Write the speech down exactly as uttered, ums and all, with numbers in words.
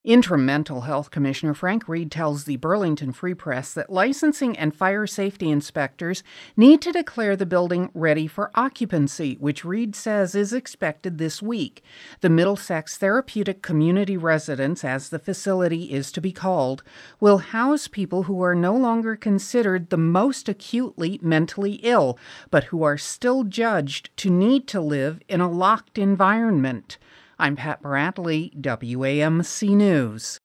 Interim Mental Health Commissioner Frank Reed tells the Burlington Free Press that licensing and fire safety inspectors need to declare the building ready for occupancy, which Reed says is expected this week. The Middlesex Therapeutic Community Residence, as the facility is to be called, will house people who are no longer considered the most acutely mentally ill, but who are still judged to need to live in a locked environment. I'm Pat Bradley, W A M C News.